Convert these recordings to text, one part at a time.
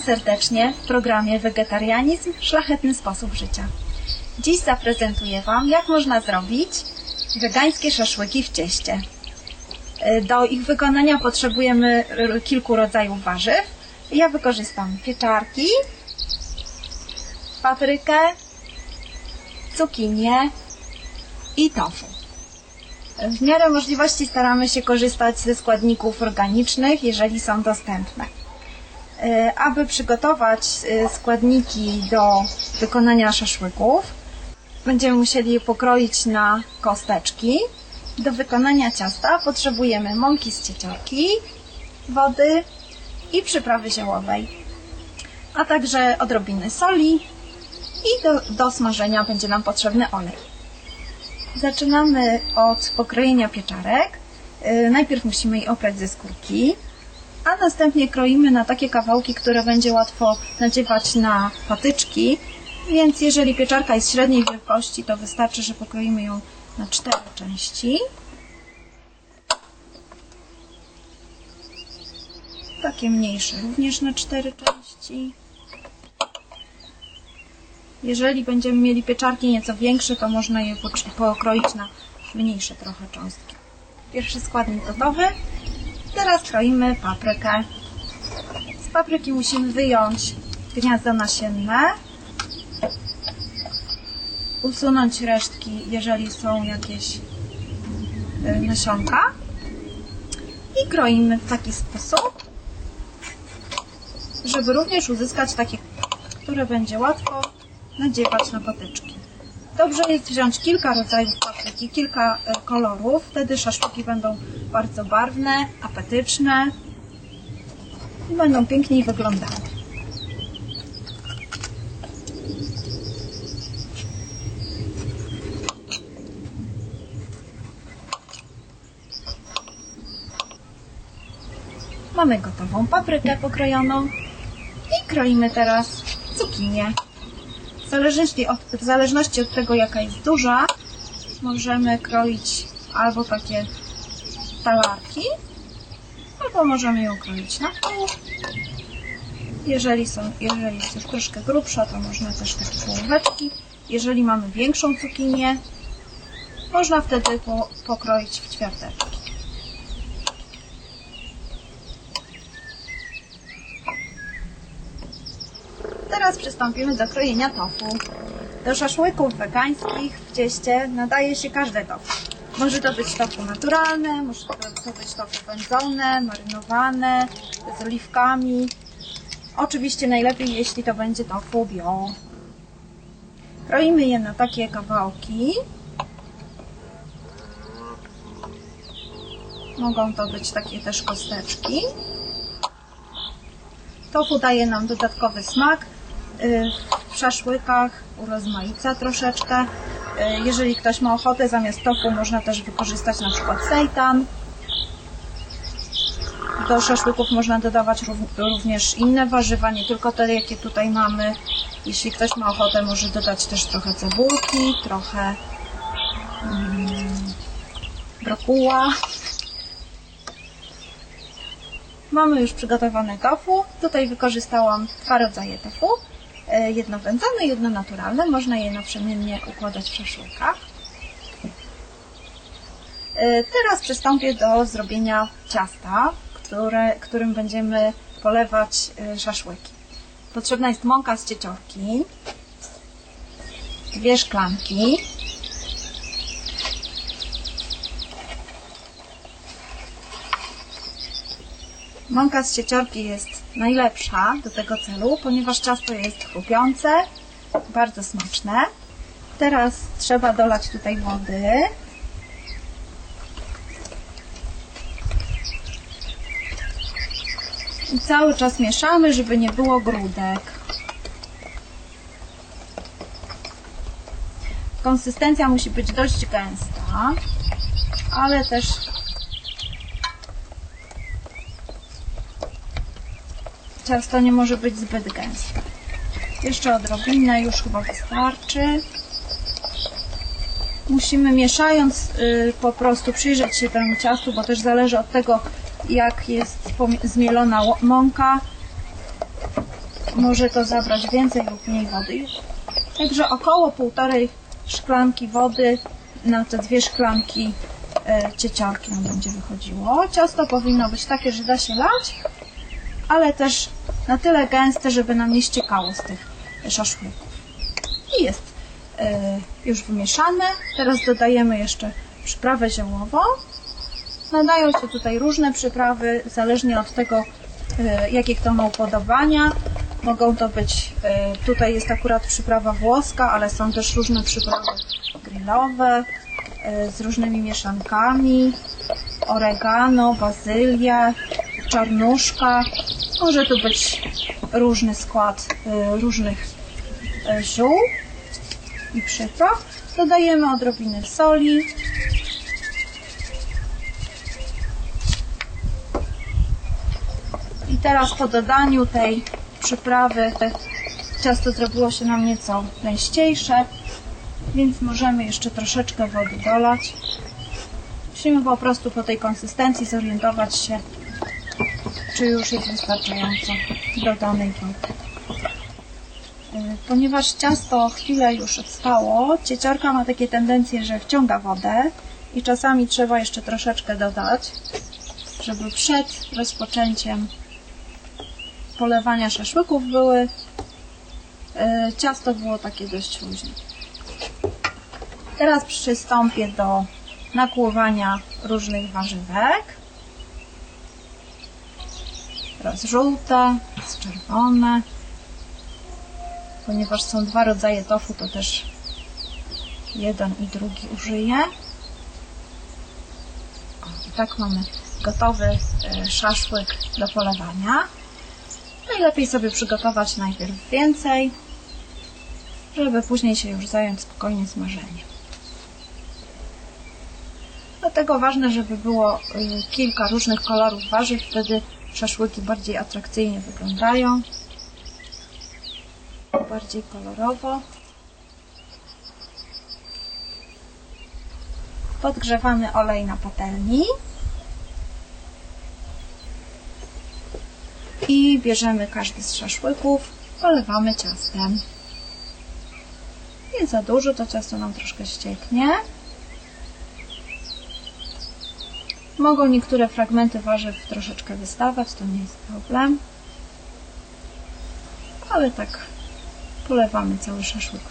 Witam serdecznie w programie Wegetarianizm – Szlachetny sposób życia. Dziś zaprezentuję Wam, jak można zrobić wegańskie szaszłyki w cieście. Do ich wykonania potrzebujemy kilku rodzajów warzyw. Ja wykorzystam pieczarki, paprykę, cukinię i tofu. W miarę możliwości staramy się korzystać ze składników organicznych, jeżeli są dostępne. Aby przygotować składniki do wykonania szaszłyków, będziemy musieli je pokroić na kosteczki. Do wykonania ciasta potrzebujemy mąki z cieciorki, wody i przyprawy ziołowej, a także odrobiny soli i do smażenia będzie nam potrzebny olej. Zaczynamy od pokrojenia pieczarek. Najpierw musimy je oprać ze skórki, a następnie kroimy na takie kawałki, które będzie łatwo nadziewać na patyczki, więc jeżeli pieczarka jest średniej wielkości, to wystarczy, że pokroimy ją na 4 części. Takie mniejsze również na 4 części. Jeżeli będziemy mieli pieczarki nieco większe, to można je pokroić na mniejsze trochę cząstki. Pierwszy składnik gotowy. Teraz kroimy paprykę. Z papryki musimy wyjąć gniazda nasienne, usunąć resztki, jeżeli są jakieś nasionka, i kroimy w taki sposób, żeby również uzyskać takie, które będzie łatwo nadziewać na patyczki. Dobrze jest wziąć kilka rodzajów papryki, kilka kolorów, wtedy szaszłyki będą bardzo barwne, apetyczne i będą piękniej wyglądały. Mamy gotową paprykę pokrojoną i kroimy teraz cukinię. W zależności od tego, jaka jest duża, możemy kroić albo takie talarki, albo możemy ją kroić na pół. Jeżeli jest już troszkę grubsza, to można też takie połóweczki. Jeżeli mamy większą cukinię, można wtedy pokroić w ćwiarteczki. Teraz przystąpimy do krojenia tofu. Do szaszłyków wegańskich w cieście nadaje się każde tofu. Może to być tofu naturalne, może to być tofu wędzone, marynowane, z oliwkami. Oczywiście najlepiej, jeśli to będzie tofu bio. Kroimy je na takie kawałki. Mogą to być takie też kosteczki. Tofu daje nam dodatkowy smak w szaszłykach, urozmaica troszeczkę. Jeżeli ktoś ma ochotę, zamiast tofu można też wykorzystać na przykład seitan. Do szaszłyków można dodawać również inne warzywa, nie tylko te, jakie tutaj mamy. Jeśli ktoś ma ochotę, może dodać też trochę cebulki, trochę brokuła. Mamy już przygotowane tofu. Tutaj wykorzystałam 2 rodzaje tofu. Jedno wędzone, jedno naturalne. Można je naprzemiennie układać w szaszłykach. Teraz przystąpię do zrobienia ciasta, którym będziemy polewać szaszłyki. Potrzebna jest mąka z cieciorki, 2 szklanki, mąka z cieciorki jest najlepsza do tego celu, ponieważ ciasto jest chrupiące, bardzo smaczne. Teraz trzeba dolać tutaj wody. I cały czas mieszamy, żeby nie było grudek. Konsystencja musi być dość gęsta, ale też ciasto nie może być zbyt gęste. Jeszcze odrobinę, już chyba wystarczy. Musimy mieszając po prostu przyjrzeć się temu ciastu, bo też zależy od tego, jak jest zmielona mąka. może to zabrać więcej lub mniej wody. Także około 1,5 szklanki wody na te 2 szklanki cieciorki nam będzie wychodziło. Ciasto powinno być takie, że da się lać, ale też na tyle gęste, żeby nam nie ściekało z tych szaszłyków. I jest już wymieszane. Teraz dodajemy jeszcze przyprawę ziołową. Nadają się tutaj różne przyprawy, zależnie od tego, jakie kto ma upodobania. Mogą to być, tutaj jest akurat przyprawa włoska, ale są też różne przyprawy grillowe z różnymi mieszankami, oregano, bazylia, czarnuszka. Może tu być różny skład różnych ziół i przypraw. Dodajemy odrobinę soli. I teraz po dodaniu tej przyprawy ciasto zrobiło się nam nieco gęściejsze, więc możemy jeszcze troszeczkę wody dolać. Musimy po prostu po tej konsystencji zorientować się, czy już jest wystarczająco dodanej wody. Ponieważ ciasto chwilę już odstało, cieciorka ma takie tendencje, że wciąga wodę i czasami trzeba jeszcze troszeczkę dodać, żeby przed rozpoczęciem polewania szaszłyków ciasto było takie dość luźne. Teraz przystąpię do nakłuwania różnych warzywek. Teraz żółte, teraz czerwone. Ponieważ są 2 rodzaje tofu, to też jeden i drugi użyję. I tak mamy gotowy szaszłyk do polewania. Najlepiej sobie przygotować najpierw więcej, żeby później się już zająć spokojnie smażeniem. Dlatego ważne, żeby było kilka różnych kolorów warzyw, wtedy szaszłyki bardziej atrakcyjnie wyglądają, bardziej kolorowo. Podgrzewamy olej na patelni i bierzemy każdy z szaszłyków, polewamy ciastem. Nie za dużo, to ciasto nam troszkę ścieknie. Mogą niektóre fragmenty warzyw troszeczkę wystawać, to nie jest problem. Ale tak polewamy cały szaszłyk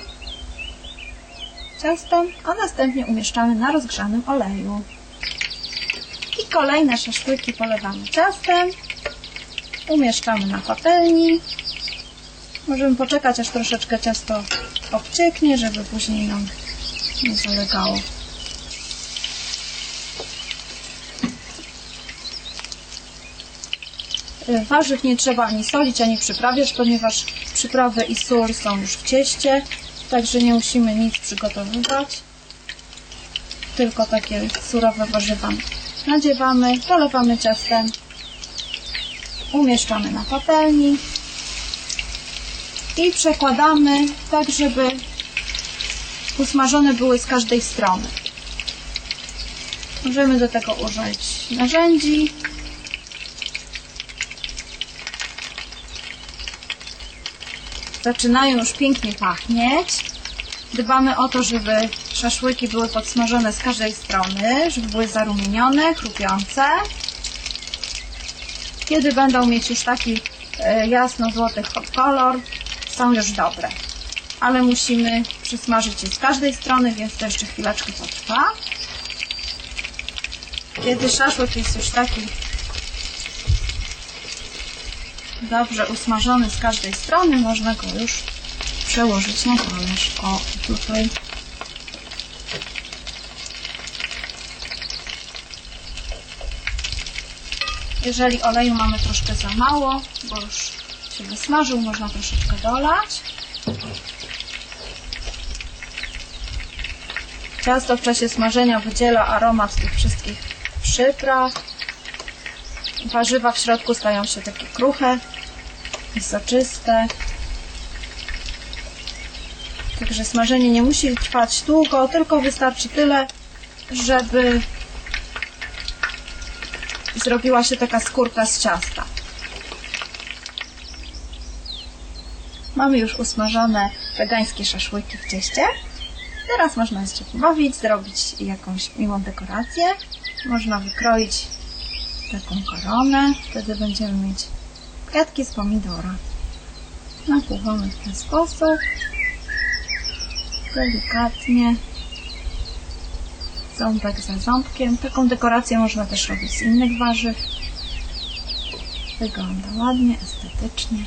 ciastem, a następnie umieszczamy na rozgrzanym oleju. I kolejne szaszłyki polewamy ciastem, umieszczamy na patelni. Możemy poczekać, aż troszeczkę ciasto obcieknie, żeby później nam nie zalegało. Warzyw nie trzeba ani solić, ani przyprawiać, ponieważ przyprawy i sól są już w cieście, także nie musimy nic przygotowywać. Tylko takie surowe warzywa nadziewamy, polewamy ciastem, umieszczamy na patelni i przekładamy tak, żeby usmażone były z każdej strony. Możemy do tego użyć narzędzi. Zaczynają już pięknie pachnieć. Dbamy o to, żeby szaszłyki były podsmażone z każdej strony, żeby były zarumienione, chrupiące. Kiedy będą mieć już taki jasno-złoty kolor, są już dobre. Ale musimy przysmażyć je z każdej strony, więc to jeszcze chwileczkę potrwa. Kiedy szaszłyk jest już taki dobrze usmażony z każdej strony, można go już przełożyć na talerz. O, tutaj. Jeżeli oleju mamy troszkę za mało, bo już się wysmażył, można troszeczkę dolać. Ciasto w czasie smażenia wydziela aromat tych wszystkich przypraw. Warzywa w środku stają się takie kruche i soczyste. Także smażenie nie musi trwać długo, tylko wystarczy tyle, żeby zrobiła się taka skórka z ciasta. Mamy już usmażone wegańskie szaszłyki w cieście. Teraz można się bawić, zrobić jakąś miłą dekorację. Można wykroić taką koronę, wtedy będziemy mieć kwiatki z pomidora. Nakłuwamy w ten sposób, delikatnie, ząbek za ząbkiem. Taką dekorację można też robić z innych warzyw. Wygląda ładnie, estetycznie.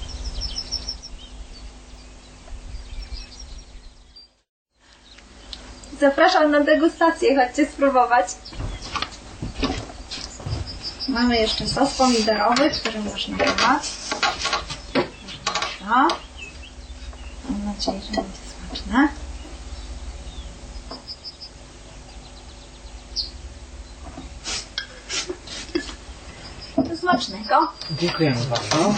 Zapraszam na degustację, chodźcie spróbować. Mamy jeszcze sos pomidorowy, który można dodać. Mam nadzieję, że będzie smaczne. Smacznego. Dziękujemy bardzo.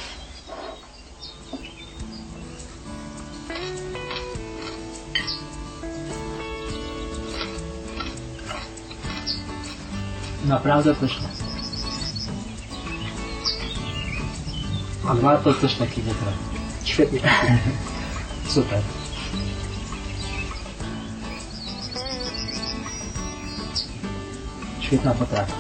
Naprawdę pyszne. A warto też taki wybrać. Świetnie. Super. Świetna potrawa.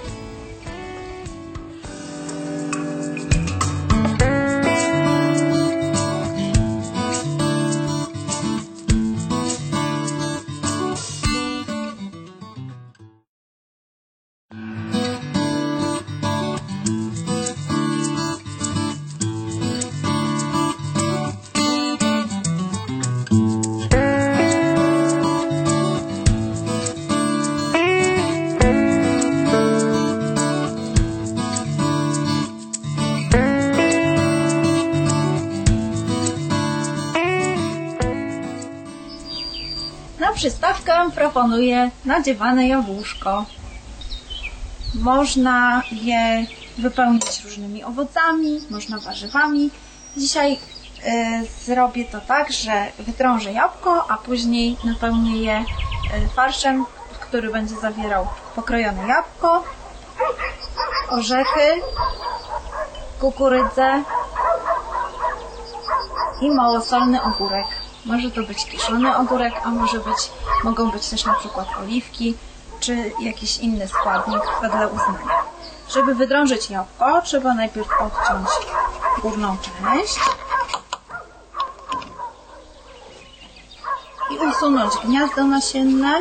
Na przystawkę proponuję nadziewane jabłuszko. Można je wypełnić różnymi owocami, można warzywami. Dzisiaj zrobię to tak, że wydrążę jabłko, a później napełnię je farszem, który będzie zawierał pokrojone jabłko, orzechy, kukurydzę i małosolny ogórek. Może to być kiszony ogórek, a mogą być też na przykład oliwki, czy jakiś inny składnik wedle uznania. Żeby wydrążyć jabłko, trzeba najpierw odciąć górną część i usunąć gniazdo nasienne.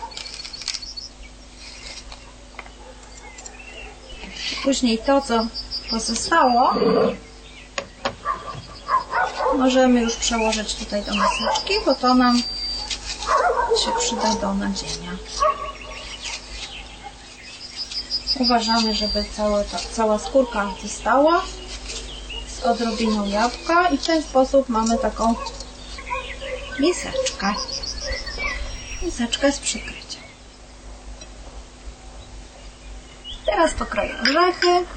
Później to, co pozostało, możemy już przełożyć tutaj do miseczki, bo to nam się przyda do nadzienia. Uważamy, żeby cała skórka została z odrobiną jabłka i w ten sposób mamy taką miseczkę. Miseczkę z przykryciem. Teraz pokroję orzechy.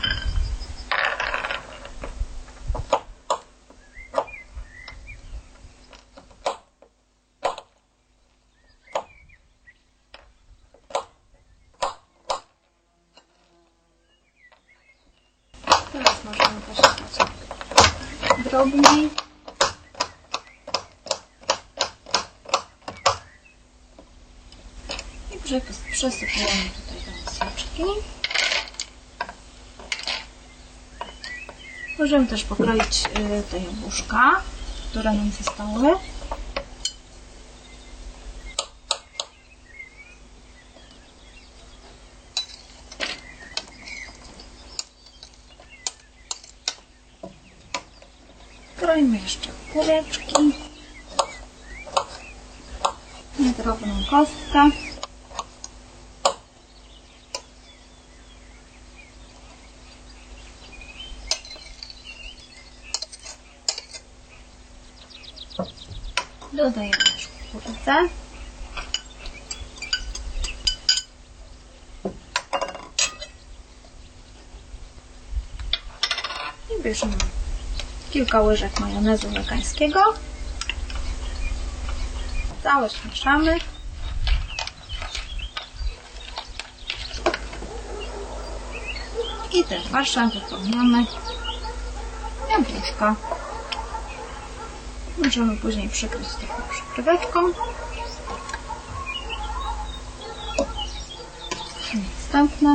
Teraz możemy posiadać drobniej. I przesypujemy tutaj do miseczki. Możemy też pokroić te jabłuszka, które nam zostały. Kroimy jeszcze kureczki na drobną kostkę. Dodajemy już kukurydzę. I bierzemy kilka łyżek majonezu wegańskiego. Całość mieszamy. I też farszem wypełniamy jabłuszka. Możemy później przykryć taką przykryweczką. Następne.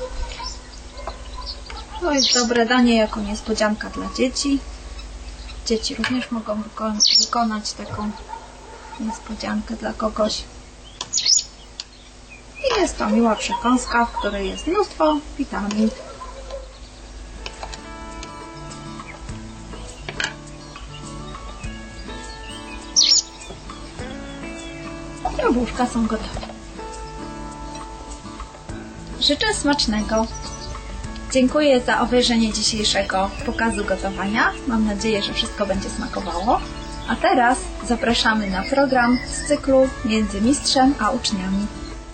To jest dobre danie jako niespodzianka dla dzieci. Dzieci również mogą wykonać taką niespodziankę dla kogoś. I jest to miła przekąska, w której jest mnóstwo witamin. Jabłuszka są gotowe. Życzę smacznego. Dziękuję za obejrzenie dzisiejszego pokazu gotowania. Mam nadzieję, że wszystko będzie smakowało. A teraz zapraszamy na program z cyklu Między mistrzem a uczniami.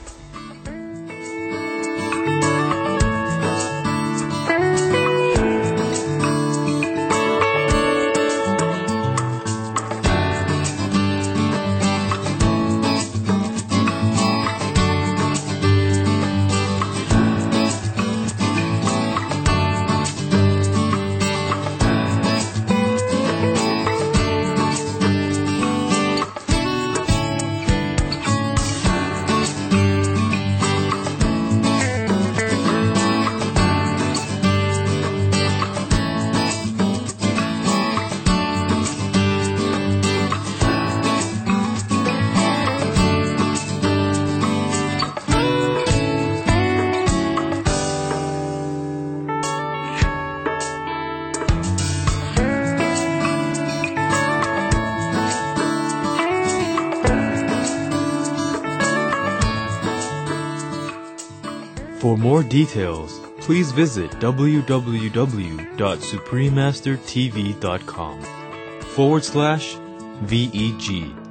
For more details, please visit www.suprememastertv.com/VEG.